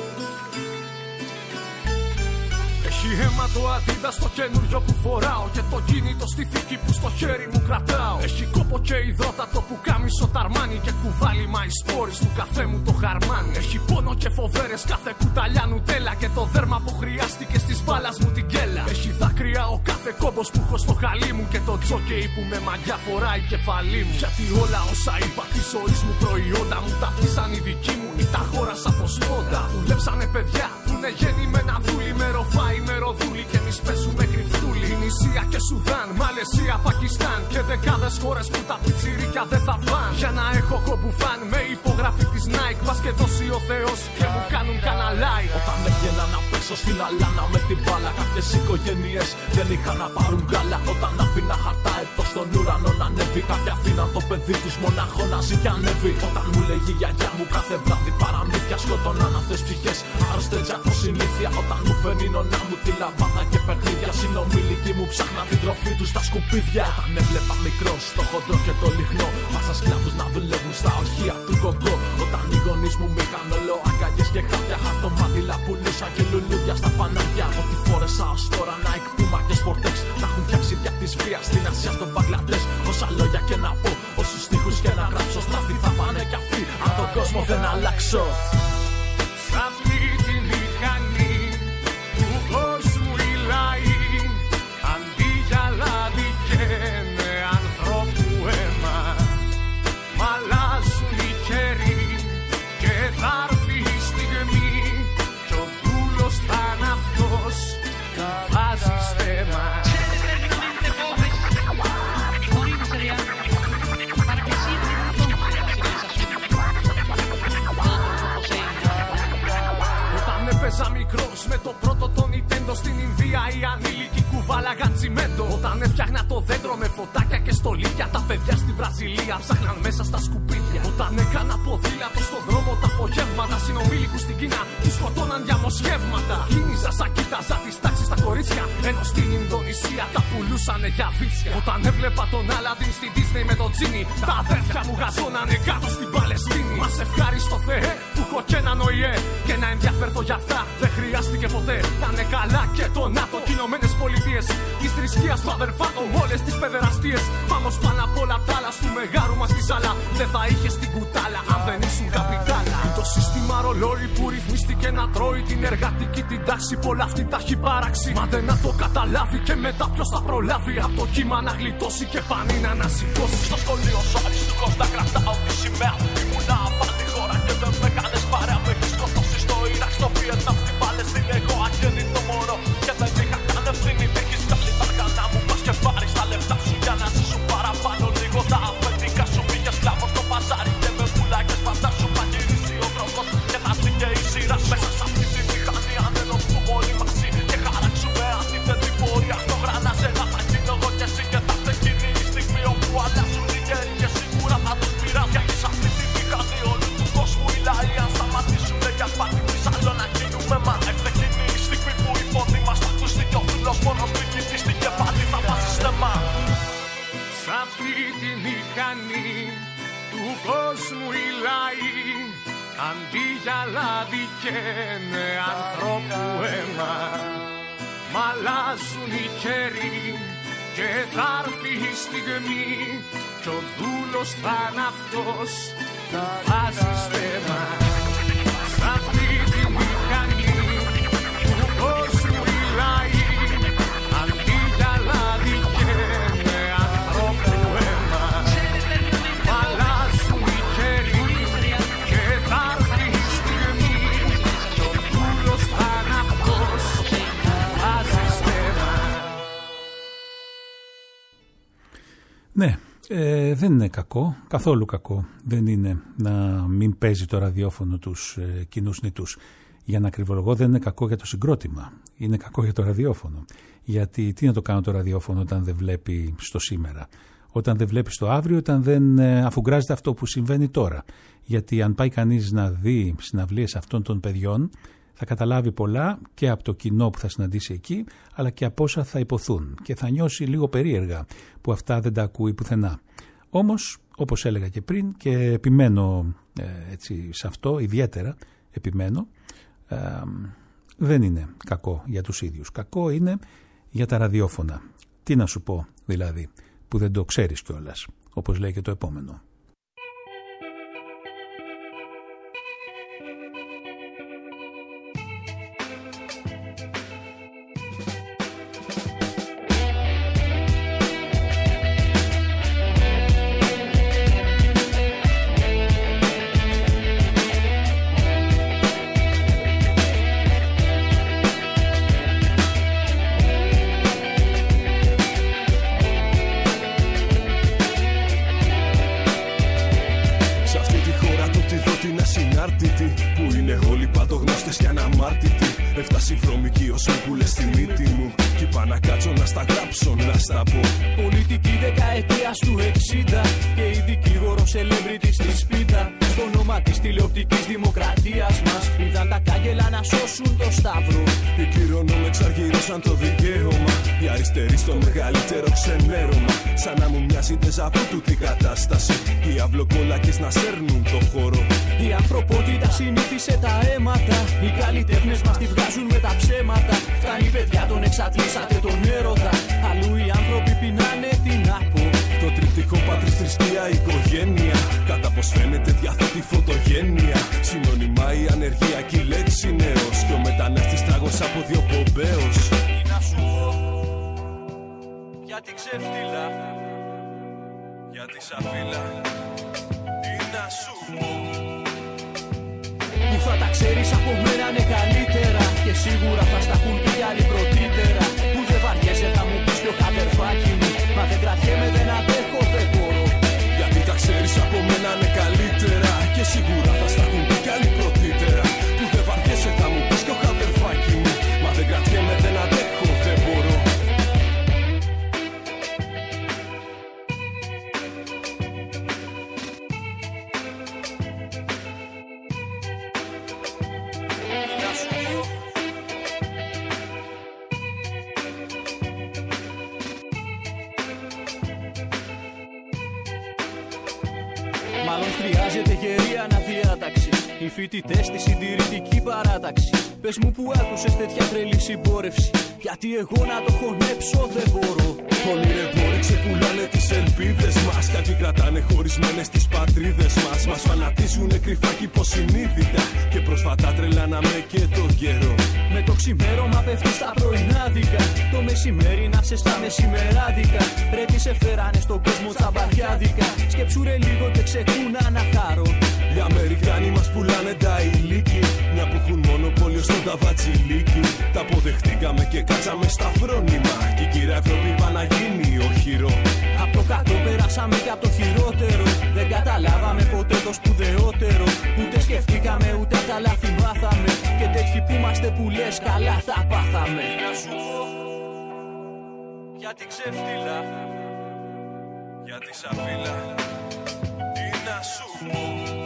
Έχει αίμα το Adidas στο καινούριο που φοράω και το κινητό στη θήκη που στο χέρι μου κρατάω. Έχει κόπο και υδρότατο που κάμισο ταρμάνι και κουβάλι μαϊστόρις του καφέ μου το χαρμάνι. Έχει πόνο και φοβέρες κάθε κουταλιά νουτέλα και το δέρμα που χρειάστηκε στις μπάλας μου την κέλα. Έχει δάκρυα ο κάθε κάθε κόμπος που έχω στο χαλί μου και το τζόκεϊ που με μαγιά φοράει κεφαλή μου. Γιατί όλα όσα είπα της ζωής μου προϊόντα μου τα αφήσαν οι δικοί μου ή τα χώρασα από σπόντα. Δουλέψανε παιδιά που είναι γεννημένα δούλοι με ροφάι, με ροδούλοι και εμείς παίζουμε γρυφτούλοι. Ινησία και Σουδάν, Μαλαισία, Πακιστάν και δεκάδες χώρες που τα πιτσιρίκια δεν θα φαν. Για να έχω κομπουφάν με υπογραφή της Nike, πας και δώσει ο Θεός και μου κάνουν κανένα like. Όταν έβγαινα να παίξω στην αλάνα με την μπάλα, κάποιες οικογένειες δεν είχαν να πάρουν γάλα. Όταν άφηνα χαρτά έτος στον ουρανό να ανέβει, κάποιοι αφήναν το παιδί τους μονάχο να ζει και ανέβει. Όταν μου λέγει η γιαγιά μου κάθε βράδυ παραμύθια, σκοτώναν αυτές ψυχές άρρωστες από συνήθεια. Όταν μου φέρνει η νονά μου τη λαμπάδα και παιχνίδια, συνομιλικοί μου ψάχναν την τροφή τους στα σκουπίδια. Όταν έβλεπα μικρός το χοντρό και το λιχνό, πάσα σκλάβους να δουλεύουν στα ορχεία του κοκκό. Όταν οι γονείς μου είχαν όλο αγκαλιές και χάπια, χαρτομάτιλα πουλούσα και λουλούδια στα φανάρια. Ό,τι φόρεσα ως τώρα, Nike, Puma και Sportex, τα έχουν φτιάξει δια της βίας στην Ασία, στον Μπαγκλαντές. Όσα λόγια και να πω, όσους στίχους και να γράψω, στραφή θα πάνε κι αυτοί, αν τον κόσμο δεν αλλάξω. Σ' αυτή τη μηχανή του κόσμου οι λαοί, αντί για λάδι καίνε ανθρώπου αίμα. Μ' αλλάζουν οι καιροί και θα έρθει η στιγμή κι ο δούλος θα είναι αυτός που βάζει στέμα. Έπαιζα μικρός με το πρώτο το Nintendo στην Ινδία, οι ανήλικοι κουβάλαγαν τσιμέντο. Όταν έφτιαχνα το δέντρο με φωτάκια και στολίδια, τα παιδιά στη Βραζιλία ψάχναν μέσα στα σκουπίδια. Όταν έκανα ποδήλατο στον δρόμο τα απογεύματα, συνομήλικους στην Κίνα τους σκοτώναν διαμοσχεύματα. Κίνηζα σαν κοίταζα τις τάξεις στα κορίτσια, ενώ στην Ινδονησία τα πουλούσανε για βίτσια. Όταν έβλεπα τον Άλαντιν στην Disney με τον Τζίνι, τα αδέρφια μου γαζώνανε κάτω στην Παλαιστίνη. Μας ευχάριστο Θεέ που έχω και έναν ΟΗΕ και να ενδιαφέρθω για αυτά δεν χρειάστηκε ποτέ. Να είναι καλά και το ΝΑΤΟ κι Ηνωμένες Πολιτείες, της θρησκείας του αδερφάτων όλες τις παιδεραστίες. Πάμε πάνω απ' όλα τα άλλα στου μεγάρου μας τη ζάλα. Δεν θα είχες την κουτάλα αν δεν ήσουν καπιτάλα. Το σύστημα ρολόι που ρυθμίστηκε να τρώει την εργατική την τάξη, πολλά αυτή τα έχει παράξει. Μα δεν να το καταλάβει και μετά ποιος θα προλάβει από το κύμα να γλιτώσει και πανί να ανασηκώσει. Στο σχολείο σου αριστούχος να κρατάω τη σημαία. Ήμουνα πάλι χώρα και δεν με κάνες παρέα. Με έχεις σκοτώσει στο Ιράκ, στο Βιετνάμ, στην Παλαιστίνη. Εγώ αγέννητο μωρό και δεν είχα καν ευθύνη. Μ' έχεις βγάλει τα αργανά μου, πας και πάρεις τα λεφτά σου για να ζήσουν παραπάνω λίγο. Τα αφεντικά σου πήγες σκλάβος στο παζάρι και με πουλάκες φαντάσου. Θα γυρίσει ο δρόμος και θα έρθει και η σειρά. Μέσα σ' αυτή τη μηχανή αν ενωθούμε όλοι μαζί και χαράξουμε αντίθετη πορεία στο γρανάζ. Ένα θα γίνω εγώ και εσύ και θα ξεκινεί η στιγμή όπου αλλάζουν οι καιροί και σίγουρα θα τους πειράζει. Γιατί σ' αυτή τη μηχανή όλου του κόσμου οι λαοί αν σταματήσουνε για πάλι πίσω άλλο να γίνουμε μα. Ευτεκινή η στιγμή που η φωνή μας θα ακουστεί κι ο φίλος μόνος του κοιτήστη και πάλι θα βάζει στεμά. Σ' αυτή τη μηχανή του κόσμου οι λαοί, αντί για λάδι καίνε ανθρώπου αίμα. Μ' αλλάζουν οι καιροί και θα έρθει η στιγμή κι ο δούλος θα είναι αυτός που βάζει στέμα. Σ' αυτή τη μηχανή του κόσμου οι λαοί, αντί για λάδι καίνε ανθρώπου αίμα. Μ' αλλάζουν οι καιροί και θα έρθει η στιγμή κι ο δούλος θα είναι αυτός που βάζει στέμα. Ναι, δεν είναι κακό, καθόλου κακό δεν είναι να μην παίζει το ραδιόφωνο τους κοινούς νητούς. Για να κρυβολογώ, δεν είναι κακό για το συγκρότημα, είναι κακό για το ραδιόφωνο. Γιατί τι να το κάνω το ραδιόφωνο όταν δεν βλέπει στο σήμερα, όταν δεν βλέπει στο αύριο, όταν δεν αφουγκράζεται αυτό που συμβαίνει τώρα. Γιατί αν πάει κανείς να δει συναυλίες αυτών των παιδιών, θα καταλάβει πολλά και από το κοινό που θα συναντήσει εκεί, αλλά και από όσα θα υποθούν και θα νιώσει λίγο περίεργα που αυτά δεν τα ακούει πουθενά. Όμως, όπως έλεγα και πριν και επιμένω έτσι, σε αυτό, ιδιαίτερα επιμένω, δεν είναι κακό για τους ίδιους. Κακό είναι για τα ραδιόφωνα. Τι να σου πω δηλαδή, που δεν το ξέρεις κιόλας, όπως λέει και το επόμενο. να στα γράψω, να στα πω. Πολιτική δεκαετίας του 60 και η δικηγόρο celebrity στη σπίτα. Στο όνομα της τηλεοπτικής δημοκρατίας μας είδαν τα κάγκελα να σώσουν το Σταύρο. Οι κληρονόμοι εξαργυρώσαν το δικαίωμα. Οι αριστεροί στο μεγαλύτερο ξενέρωμα. Σαν να μου μοιάζει τεζαβού τούτη κατάσταση. Οι αυλοκόλακες να σέρνουν το χώρο. Η ανθρωπότητα συνήθισε τα αίματα. Οι καλλιτέχνες μας τη βγάζουν με τα ψέματα. Φτάνει παιδιά, τον εξατλήσατε τον έρωτα. Αλλού οι άνθρωποι πεινάνε, τι να πω. Το τριτικό πατρίς, θρησκεία, οικογένεια. Κατά πως φαίνεται διαθέτει φωτογένεια. Συνώνυμα η ανεργία και η λέξη νέος. Και ο μετανάστης τράγος από δύο πομπέος. Τι να σου πω για την ξεφτύλα, για τη σαβίλα. Τι να σου πω. Που θα τα ξέρεις από μένα είναι καλύτερα. Και σίγουρα θα στα έχουν πει άλλοι πρωτύτερα. Που δεν βαριέσαι θα μου πεις κι ο κατερφάκι μου. Μα δεν κρατιέμαι, δεν αντέχω, δεν μπορώ. Γιατί τα ξέρεις από μένα είναι καλύτερα. Και σίγουρα θα στα έχουν πει κι άλλοι πρωτύτερα. Που δεν βαριέσαι θα μου πεις κι ο κατερφάκι μου. Μα δεν κρατιέμαι, δεν αντέχω, δεν μπορώ. Μάλλον χρειάζεται γερή αναδιάταξη. Οι φοιτητές στη συντηρητική παράταξη. Πες μου που άκουσες τέτοια τρελή συμπόρευση. Γιατί εγώ να το χωνέψω δεν μπορώ. Πολλοί ρεπόροι ξεκουλάνε τις ελπίδες μας. Κάποιοι κρατάνε χωρισμένες τις πατρίδες μας. Μας φανατίζουνε κρυφά και υποσυνείδητα. Και πρόσφατα τρελάναμε και το καιρό. Με το ξημέρωμα πέφτει στα πρωινάδικα. Το μεσημέρι να σε στα μεσημεράδικα. Ρε τι σε φέρανε στον κόσμο τσαμπαριάδικα. Σκέψου ρε λίγο και ξεκούνα να χάρω. Οι Αμερικάνοι μας πουλάνε τα ηλίκη. Μια που έχουν μονοπόλιο στον ταβατσιλίκι. Τα αποδεχτήκαμε και κάτσαμε στα φρόνημα. Και η κυρία Ευρώπη είπα να γίνει οχυρό. Απ' το κακό περάσαμε και απ' το χειρότερο. Δεν καταλάβαμε ποτέ το σπουδαιότερο. Ούτε σκεφτήκαμε ούτε τα λάθη μάθαμε. Και τέτοιοι που είμαστε που λες καλά θα πάθαμε. Να σου πω για την ξεφτύλα, για τη σαβίλα. Τι να σου πω.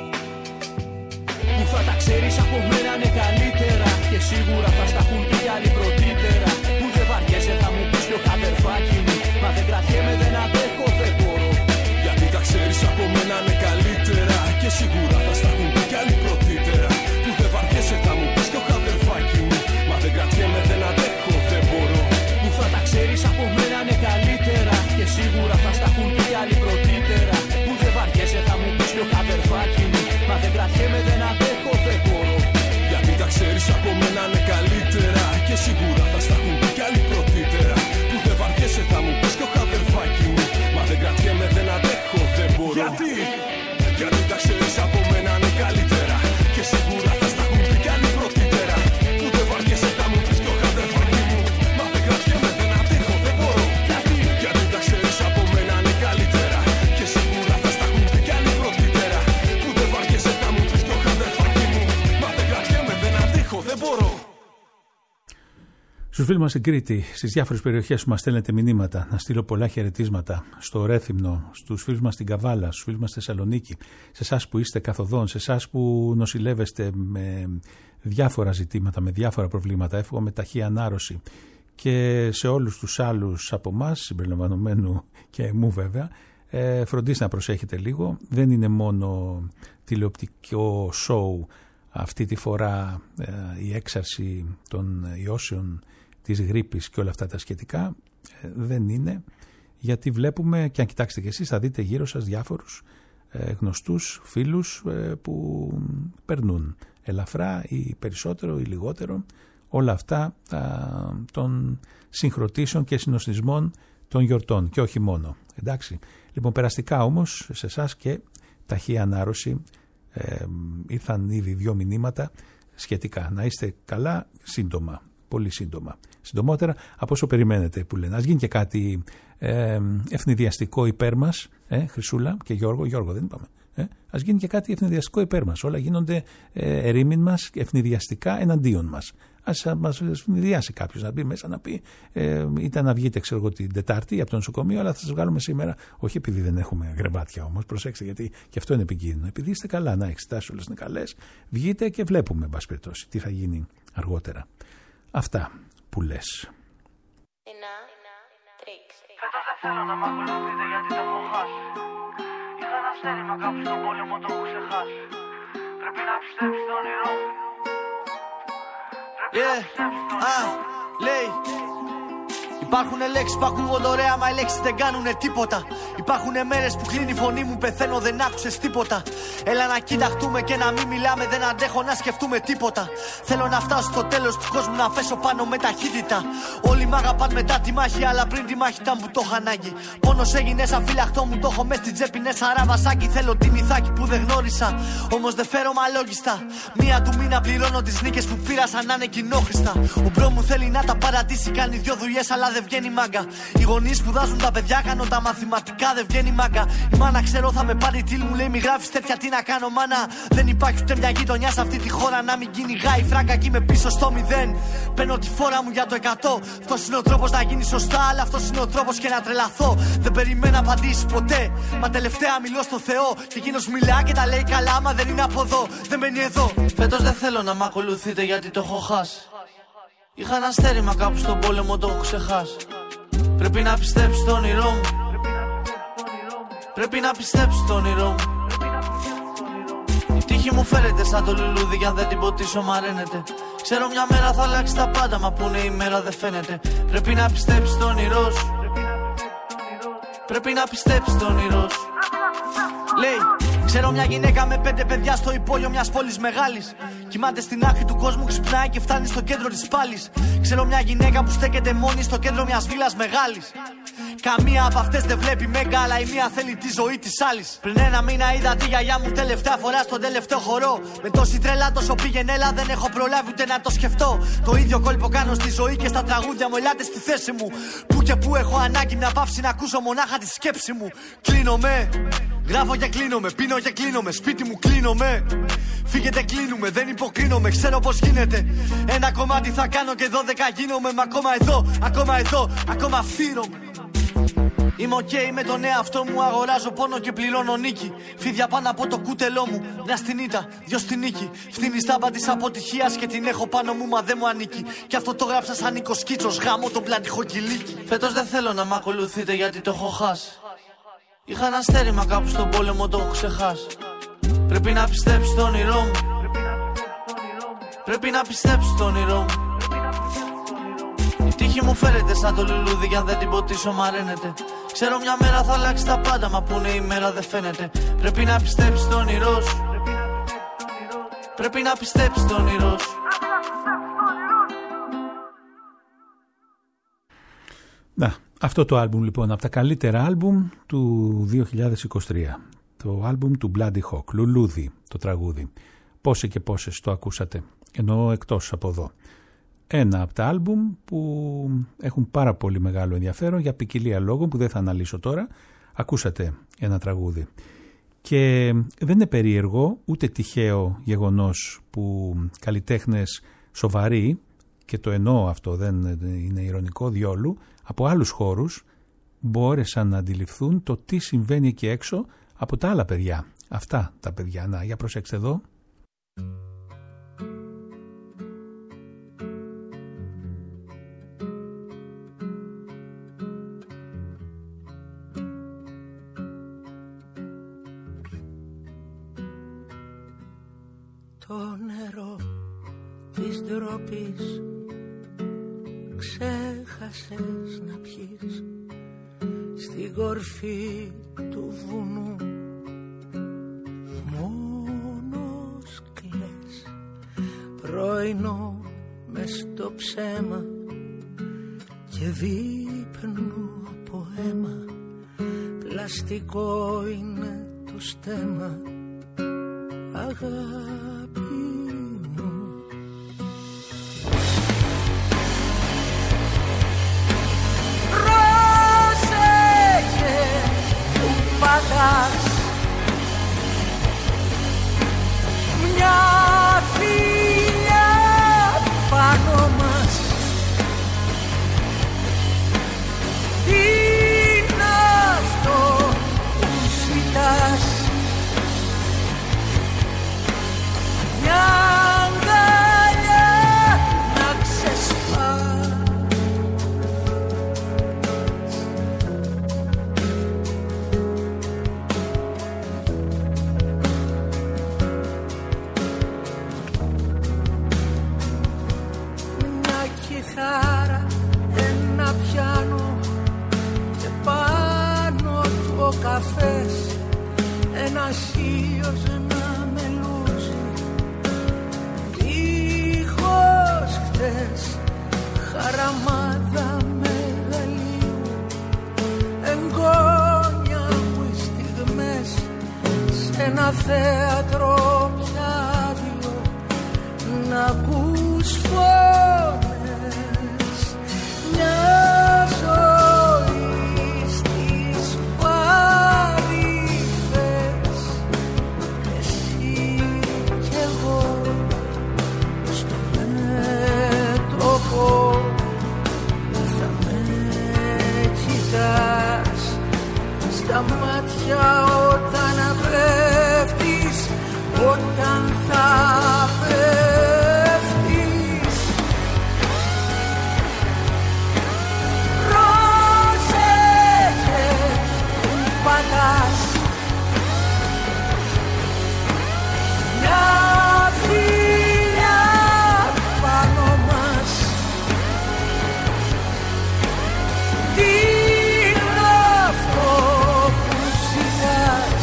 Που θα τα ξέρεις από μένα είναι καλύτερα. Και σίγουρα θα στα έχουν πει άλλοι πρωτύτερα. Που δεν βαριέσαι θα μου πεις κι ο κατερφάκι μου. Μα δεν κρατιέμαι, δεν αντέχω, δεν μπορώ. Γιατί τα ξέρεις από μένα είναι καλύτερα. Και σίγουρα θα στα έχουν πει κι άλλοι πρωτύτερα. Που δεν βαριέσαι θα μου πεις κι ο κατερφάκι μου. Μα δεν κρατιέμαι, δεν αντέχω, δεν μπορώ. Που θα τα ξέρεις από μένα είναι καλύτερα. Και σίγουρα θα στα έχουν πει άλλοι πρωτύτερα. Που δεν βαριέσαι θα μου πεις κι ο κατερφάκι μου. Μα δεν κρατιέμαι, δεν αντέχω, δεν μπορώ. Γιατί τα ξέρεις από μένα είναι καλύτερα. Και σίγουρα θα στα έχουν πει κι άλλοι πρωτύτερα. Που δεν βαριέσαι θα μου πεις κι ο κατερφάκι μου. Μα δεν κρατιέμαι, δεν αντέχω, δεν μπορώ. Γιατί τα ξέρεις από μένα είναι καλύτερα. Και σίγουρα θα στα έχουν πει κι άλλοι πρωτύτερα. Που δεν βαριέσαι θα μου πεις κι ο κατερφάκι μου. Μα δεν κρατιέμαι, δεν αντέχω, δεν μπορώ. Γιατί τα ξέρεις από μένα είναι καλύτερα. Και σίγουρα θα στα έχουν πει κι άλλοι πρωτύτερα. Που δεν βαριέσαι θα μου πεις κι ο κατερφάκι μου. Μα δεν κρατιέμαι, δεν αντέχω, δεν μπορώ. Στους φίλους μας στην Κρήτη, στις διάφορες περιοχές που μας στέλνετε μηνύματα, να στείλω πολλά χαιρετίσματα στο Ρέθυμνο, στους φίλους μας στην Καβάλα, στους φίλους μας στη Θεσσαλονίκη, σε εσάς που είστε καθοδόν, σε εσάς που νοσηλεύεστε με διάφορα ζητήματα, με διάφορα προβλήματα, εύχομαι ταχύ ανάρρωση, και σε όλους τους άλλους από εμάς, συμπεριλαμβανομένου και εμού βέβαια, φροντίστε να προσέχετε λίγο. Δεν είναι μόνο τηλεοπτικό σοου αυτή τη φορά η έξαρση των ιώσεων της γρίπης και όλα αυτά τα σχετικά. Δεν είναι, γιατί βλέπουμε, και αν κοιτάξετε και εσείς θα δείτε γύρω σας διάφορους γνωστούς φίλους που περνούν ελαφρά ή περισσότερο ή λιγότερο όλα αυτά των συγχρονίσεων και συνοστισμών των γιορτών, και όχι μόνο. Εντάξει. Λοιπόν, περαστικά όμως σε εσάς και ταχύ ανάρρωση. Ήρθαν ήδη 2 μηνύματα σχετικά. Να είστε καλά σύντομα, πολύ σύντομα. Συντομότερα από όσο περιμένετε, που λένε. Ας γίνει και κάτι ευνηδιαστικό υπέρ μας, Χρυσούλα και Γιώργο δεν είπαμε. Ας γίνει και κάτι ευνηδιαστικό υπέρ μας. Όλα γίνονται ερήμην μας, ευνηδιαστικά εναντίον μας. Ας μας συνδυάσει κάποιος να μπει μέσα να πει είτε να βγείτε ξέρω εγώ την Τετάρτη από το νοσοκομείο, αλλά θα σας βγάλουμε σήμερα. Όχι επειδή δεν έχουμε γρεβάτια όμως, προσέξτε, γιατί και αυτό είναι επικίνδυνο. Επειδή είστε καλά, να εξετάσεις όλες είναι καλές, βγείτε και βλέπουμε, εν πάση περιπτώσει, τι θα γίνει αργότερα. Αυτά που λες. Φέτος δεν θέλω να μ' ακολουθείτε γιατί το έχω χάσει. Είχα ένα στέρημα κάπου στον πόλεμο, το έχω ξεχάσει. Πρέπει να πιστέψεις στο όνειρό μου. Λέει υπάρχουν λέξεις που ακούγονται ωραία, μα οι λέξεις δεν κάνουνε τίποτα. Υπάρχουν μέρες που κλείνει η φωνή μου, πεθαίνω, δεν άκουσες τίποτα. Έλα να κοιταχτούμε και να μην μιλάμε, δεν αντέχω να σκεφτούμε τίποτα. Θέλω να φτάσω στο τέλος του κόσμου, να πέσω πάνω με ταχύτητα. Όλοι μ' αγαπάν μετά τη μάχη, αλλά πριν τη μάχη ήταν που το είχα ανάγκη. Πόνος έγινε σαν φυλαχτό μου, το έχω μες στην τσέπη, ναι σαν ραβασάκι. Θέλω την ηθάκη που δεν γνώρισα, όμως δεν φέρω μαλόγιστα. Μία του μήνα πληρώνω τις νίκες που πήρα σαν να είναι κοινόχρηστα. Ο μπρο μου θέλει να τα παρατήσει, κάνει 2 δουλειές, αλλά δεν βγαίνει μάγκα. Οι γονείς σπουδάζουν τα παιδιά, κάνω τα μαθηματικά, δεν βγαίνει μάγκα. Η μάνα ξέρω θα με πάρει τίλ, μου λέει μη γράφεις τέτοια, τι να κάνω μάνα. Δεν υπάρχει ούτε μια γειτονιά σε αυτή τη χώρα να μην κυνηγάει φράγκα κι είμαι πίσω στο 0. Παίρνω τη φόρα μου για το 100. Αυτός είναι ο τρόπος να γίνει σωστά, αλλά αυτός είναι ο τρόπος και να τρελαθώ. Δεν περιμένω απαντήσεις ποτέ, μα τελευταία μιλώ στο Θεό. Και εκείνος μιλά και τα λέει καλά, μα δεν είναι από εδώ, δεν μένει εδώ. Φέτος δεν θέλω να μ' ακολουθείτε γιατί το έχω χάσει. Είχα ένα στέρημα κάπου στον πόλεμο, το έχω ξεχάσει. Πρέπει να πιστέψεις στο όνειρό μου. Πρέπει να πιστέψεις στο όνειρό μου. Η τύχη μου φέρεται σαν το λουλούδι, κι αν δεν την ποτίσω μαραίνεται. Ξέρω μια μέρα θα αλλάξει τα πάντα, μα που είναι η μέρα δεν φαίνεται. Πρέπει να πιστέψεις στο όνειρό σου. Πρέπει να πιστέψεις στο όνειρό σου. Λέει, ξέρω μια γυναίκα με 5 παιδιά στο υπόγειο μιας πόλης μεγάλης. Κοιμάται στην άκρη του κόσμου, ξυπνάει και φτάνει στο κέντρο της πάλης. Ξέρω μια γυναίκα που στέκεται μόνη στο κέντρο μιας βίλας μεγάλης. Καμία από αυτές δεν βλέπει μέγκα, αλλά η μία θέλει τη ζωή της άλλης. Πριν 1 μήνα είδα τη γιαγιά μου τελευταία φορά στον τελευταίο χορό. Με τόση τρέλα τόσο πήγαινε, έλα δεν έχω προλάβει ούτε να το σκεφτώ. Το ίδιο κόλπο κάνω στη ζωή και στα τραγούδια μου, ελάτε στη θέση μου. Που και που έχω ανάγκη μια παύση να ακούσω μονάχα τη σκέψη μου. Κλείνομαι, γράφω και κλείνομαι, πίνω και κλείνομαι, σπίτι μου κλείνομαι. Φύγετε κλείνουμε, δεν υποκρίνομαι, ξέρω πως γίνεται. Ένα κομμάτι θα κάνω και 12 γίνομαι. Μα ακόμα εδώ, ακόμα φύρομαι. Είμαι οκ με τον εαυτό μου, αγοράζω πόνο και πληρώνω νίκη. Φίδια πάνω από το κούτελό μου, μια στην ήττα, 2 στη νίκη. Φτύνει στάμπα της αποτυχίας και την έχω πάνω μου, μα δεν μου ανήκει. Και αυτό το γράψα σαν Νίκο Κίτσος, γάμο τον πλατιχό κυλίκι. Φέτος δεν θέλω να μ' ακολουθείτε γιατί το έχω χάσει. Είχα ένα στέρημα κάπου στον πόλεμο, το έχω ξεχάσει. Πρέπει να πιστέψεις στο όνειρό μου. Πρέπει να πιστέψεις στο όνειρό μου. Η τύχη μου φέρεται σαν το λουλούδι, κι αν δεν την ποτίσω μαραίνεται. Ξέρω μια μέρα θα αλλάξει τα πάντα, μα που είναι η μέρα δεν φαίνεται. Πρέπει να πιστέψεις στο όνειρό σου. Πρέπει να πιστέψεις στο όνειρό σου. Να, αυτό το άλμπουμ λοιπόν, από τα καλύτερα άλμπουμ του 2023. Το άλμπουμ του Bloody Hawk, Λουλούδι το τραγούδι. Πόσοι και πόσες το ακούσατε, εννοώ εκτός από εδώ. Ένα από τα άλμπουμ που έχουν πάρα πολύ μεγάλο ενδιαφέρον για ποικιλία λόγων που δεν θα αναλύσω τώρα. Ακούσατε ένα τραγούδι. Και δεν είναι περίεργο ούτε τυχαίο γεγονός που καλλιτέχνες σοβαροί, και το εννοώ αυτό, δεν είναι ειρωνικό διόλου, από άλλους χώρους μπόρεσαν να αντιληφθούν το τι συμβαίνει εκεί έξω από τα άλλα παιδιά. Αυτά τα παιδιά. Να, για προσέξτε εδώ. Το νερό της ντροπής ξέχασες να πιείς στην κορφή του βουνού. Μόνος κλαις, πρωινό μες στο ψέμα και δείπνου από αίμα. Πλαστικό είναι το στέμμα, αγάπη μου. Πρόσεχε που πατάς μια φιλιά πάνω ένας ήλιος να με λούζει, δίχως χτες χαραμάδα μεγαλείου, εγγόνια μου οι στιγμές σε ένα θέατρο πιάδιο, να ακούς φωνές μια ζωή στις παρυφές, εσύ κι εγώ στο μέτωπο θα με κοιτάς στα μάτια όταν πέφτεις, όταν θα πέφτεις. Πρόσεχε που πατάς μια φιλιά πάνω μας, τι είναι αυτό που ζητάς,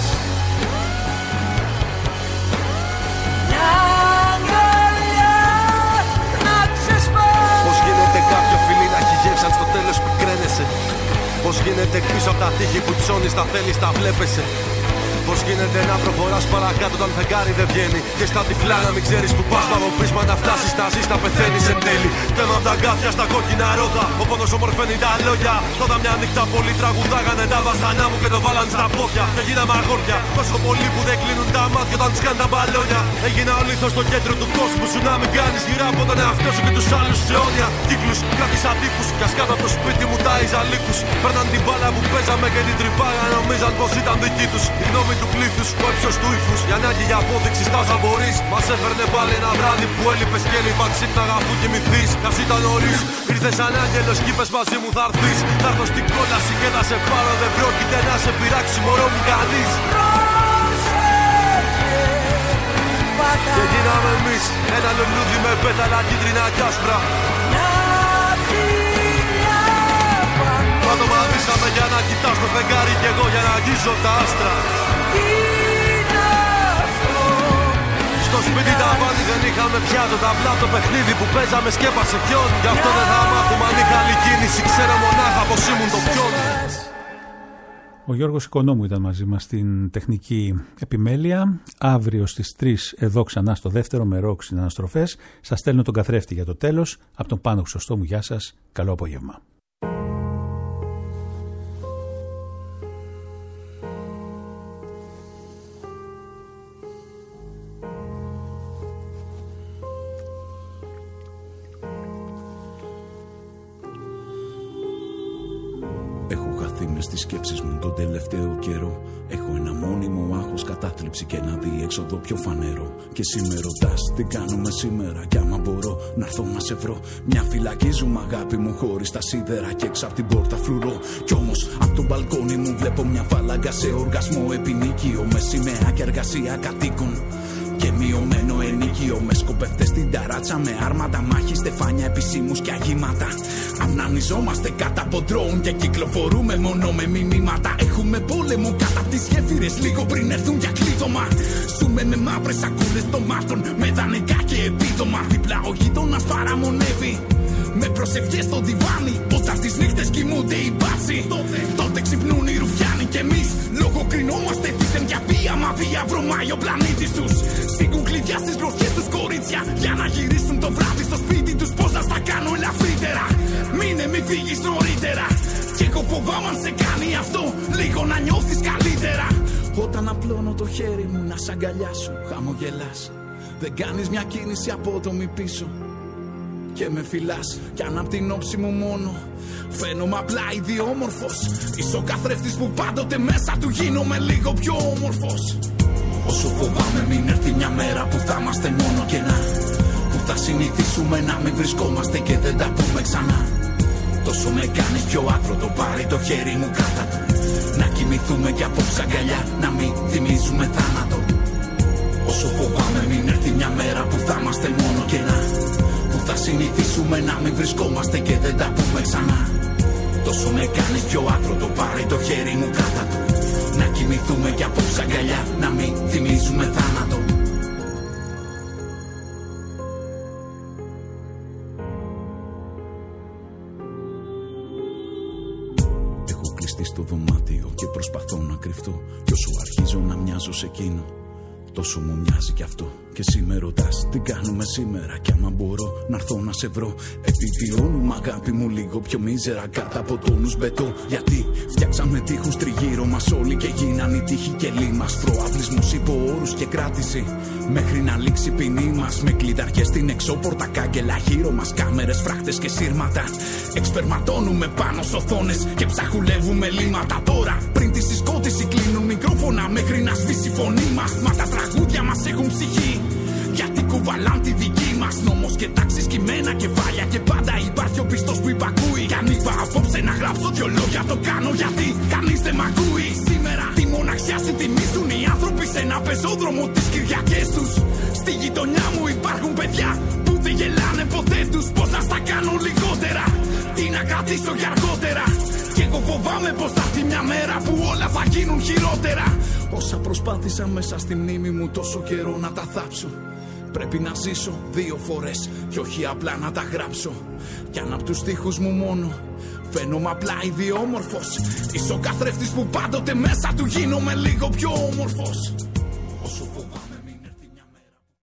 μια αγκαλιά να ξεσπάς. Πώς γίνεται κάποιο φιλί να έχει γεύσει αν στο τέλος πικραίνεσαι? Πώς γίνεται πίσω από τα τείχη που ψώνεις τα θέλεις, τα βλέπεσαι? Πώς γίνεται να προχωράς παρακάτω όταν φεγγάρι δεν βγαίνει, και στα τυφλά να μην ξέρεις που πας? Τα πείσμα να φτάσεις, τα ζεις, τα πεθαίνεις εν τέλει. Θέμα απ' τα αγκάθια στα κόκκινα ρόδα, ο πόνος ομορφαίνει τα λόγια. Τότε μια νύχτα πολλοί τραγουδάγανε τα βασανά μου και το βάλαν στα πόδια. Και γίναμε αγόρια, τόσο πολλοί που δεν κλείνουν τα μάτια όταν σκάνε τα μπαλόνια. Έγινα ο λίθος στο κέντρο του κόσμου σου, να μην κάνεις γυρά από τον εαυτό σου και τους άλλους σε αιώνια κύκλους. Κράτησα τύπους κι ας κάτω από το σπίτι μου τάιζα λύκους. Παίρναν την μπάλα που παίζαμε και την τρυπάγα, νομίζαν πως ήταν δική τους. Η γνώμη του πλήθους, ο ύψος του ύφους, η ανάγκη για απόδειξη στα όσα μπορείς. Μας έφερνε πάλι ένα βράδυ που έλειπες και έλειπα ξύπναγα αφού κοιμηθείς. Κι ας ήταν νωρίς, ήρθες σαν άγγελος κι είπες μαζί μου θα έρθεις. Θα έρθω στην κόλαση και θα σε πάρω, δεν πρόκειται να σε πειράξει μωρό μου κανείς. Και γίναμε εμείς ένα λουλούδι με πέταλα κίτρινα κι άσπρα. Μα το μαδίσαμε για να κοιτάς το φεγγάρι κι εγώ για να αγγίζω τα άστρα. Στο σπίτι τα βάνη δεν είχαμε πια το ταμπλά, το παιχνίδι που παίζαμε σκέπασε κιόν. Γι' αυτό δεν θα μάθουμε αν είχα άλλη κίνηση, ξέρω μονάχα πως ήμουν το πιόν. Ο Γιώργος Οικονόμου ήταν μαζί μας στην τεχνική επιμέλεια. Αύριο στις 3 εδώ ξανά στο δεύτερο με ροκ συναναστροφές. Σας στέλνω τον καθρέφτη για το τέλος. Από τον Πάνο Χρυσοστόμου, γεια σας, καλό απόγευμα. Μες στις σκέψεις μου τον τελευταίο καιρό. Έχω ένα μόνιμο άγχος, κατάθλιψη και ένα διέξοδο πιο φανερό. Και εσύ με ρωτάς τι κάνουμε σήμερα, κι άμα μπορώ να έρθω να σε βρω. Μια φυλακή ζούμε αγάπη μου χωρίς τα σίδερα και έξω από την πόρτα φρουρώ. Κι όμως από το μπαλκόνι μου βλέπω μια φάλαγγα σε οργασμό επινίκιο, με σημαία και εργασία κατοίκων. Και μειωμένο ενίκιο με σκοπευτές στην ταράτσα, με άρματα μάχη, στεφάνια, επισήμους και αγήματα. Αυνανιζόμαστε κάτω από ντρόουν και κυκλοφορούμε μόνο με μηνύματα. Έχουμε πόλεμο κάτω από τις γέφυρες λίγο πριν έρθουν για κλείδωμα. Ζούμε με μαύρες σακούλες τομάτων, με δανεικά και επίδομα. Διπλά ο γείτονας παραμονεύει με προσευχές στο διβάνι. Όταν τις νύχτες κοιμούνται οι μπάτσοι, τότε ξυπνούν οι ρουφιάνοι. Κι εμείς λογοκρινόμαστε δίθεν για βία, μα βία βρωμάει ο πλανήτης τους. Σήκουν κλειδιά στις γλωσσές τους κορίτσια για να γυρίσουν το βράδυ στο σπίτι τους. Πώς να στα κάνω ελαφρύτερα, μείνε μη φύγεις νωρίτερα. Κι εγώ φοβάμαι αν σε κάνει αυτό λίγο να νιώθεις καλύτερα. Όταν απλώνω το χέρι μου να σ' αγκαλιάσω, χαμογελάς. Δεν κάνεις μια κίνηση απότομη πίσω και με φυλάς, κι αν απ' την όψη μου μόνο φαίνομαι απλά ιδιόμορφος. Είσαι ο καθρέφτης που πάντοτε μέσα του γίνομαι λίγο πιο όμορφος. Όσο φοβάμαι μην έρθει μια μέρα που θα είμαστε μόνο κενά, που θα συνηθίσουμε να μην βρισκόμαστε και δεν τα πούμε ξανά. Τόσο με κάνεις πιο άκροτο, πάρε το χέρι μου κάτω του. Να κοιμηθούμε κι απόψε αγκαλιά, να μην θυμίζουμε θάνατο. Όσο φοβάμαι μην έρθει μια μέρα που θα είμαστε μόνο κενά, που θα συνηθίσουμε να μην βρισκόμαστε και δεν τα πούμε ξανά. Τόσο με κάνεις πιο άκροτο, πάρε το χέρι μου κάτω του. Να κοιμηθούμε κι απόψε αγκαλιά, να μην θυμίζουμε θάνατο. Έχω κλειστεί στο δωμάτιο και προσπαθώ να κρυφτώ. Κι όσο αρχίζω να μοιάζω σε εκείνο, τόσο μου μοιάζει κι αυτό. Και εσύ με ρωτάς τι κάνουμε σήμερα. Κι άμα μπορώ να έρθω να σε βρω. Επιβιώνουμε αγάπη μου λίγο πιο μίζερα κάτω από τόνους μπετό. Γιατί φτιάξαμε τείχους τριγύρω μας όλοι και γίναν οι τείχοι κελί μας. Προαυλισμούς υπό όρους και κράτηση μέχρι να λήξει η ποινή μας. Με κλειδαριές στην εξώπορτα, κάγκελα γύρω μας, κάμερες, φράχτες και σύρματα. Εξπερματώνουμε πάνω σ' οθόνες και ψαχουλεύουμε λίματα. Τώρα πριν τη συσκότηση κλείνουν μικρόφωνα μέχρι να σβήσει η φωνή μας. Μα τα τραγούδια μας έχουν ψυχή, γιατί κουβαλάν τη δική μας. Νόμος και τάξεις, κειμένα, κεφάλια και πάντα υπάρχει ο πιστός που υπακούει. Κι αν είπα απόψε να γράψω δυο λόγια, το κάνω γιατί κανείς δεν μ' ακούει. Σήμερα τη μοναξιά συντιμίζουν οι άνθρωποι σε ένα πεζόδρομο τις Κυριακές τους. Στη γειτονιά μου υπάρχουν παιδιά που δεν γελάνε ποτέ τους. Πώς να στα κάνω λιγότερα, τι να κρατήσω για αργότερα. Κι εγώ φοβάμαι πως θα έρθει μια μέρα που όλα θα γίνουν χειρότερα. Όσα προσπάθησα μέσα στη μνήμη μου τόσο καιρό να τα θάψω, πρέπει να ζήσω 2 φορές κι όχι απλά να τα γράψω. Κι αν απ' τους στίχους μου μόνο φαίνομαι απλά ιδιόμορφος, είσαι ο καθρέφτης που πάντοτε μέσα του γίνομαι λίγο πιο όμορφος.